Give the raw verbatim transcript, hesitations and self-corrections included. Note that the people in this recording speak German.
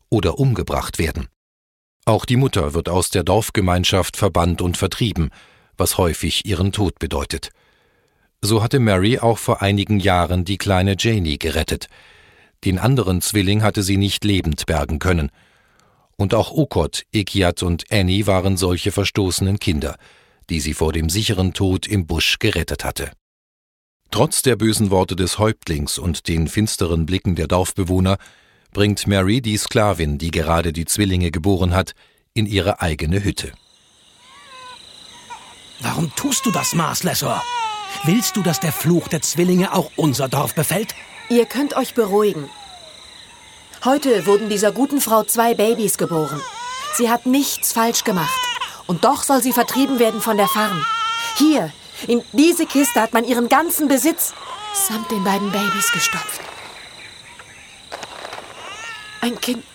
oder umgebracht werden. Auch die Mutter wird aus der Dorfgemeinschaft verbannt und vertrieben, was häufig ihren Tod bedeutet. So hatte Mary auch vor einigen Jahren die kleine Janie gerettet. Den anderen Zwilling hatte sie nicht lebend bergen können. Und auch Okot, Ekiat und Annie waren solche verstoßenen Kinder, die sie vor dem sicheren Tod im Busch gerettet hatte. Trotz der bösen Worte des Häuptlings und den finsteren Blicken der Dorfbewohner bringt Mary die Sklavin, die gerade die Zwillinge geboren hat, in ihre eigene Hütte. Warum tust du das, Marslessor? Willst du, dass der Fluch der Zwillinge auch unser Dorf befällt? Ihr könnt euch beruhigen. Heute wurden dieser guten Frau zwei Babys geboren. Sie hat nichts falsch gemacht. Und doch soll sie vertrieben werden von der Farm. Hier, in diese Kiste hat man ihren ganzen Besitz samt den beiden Babys gestopft. Ein Kind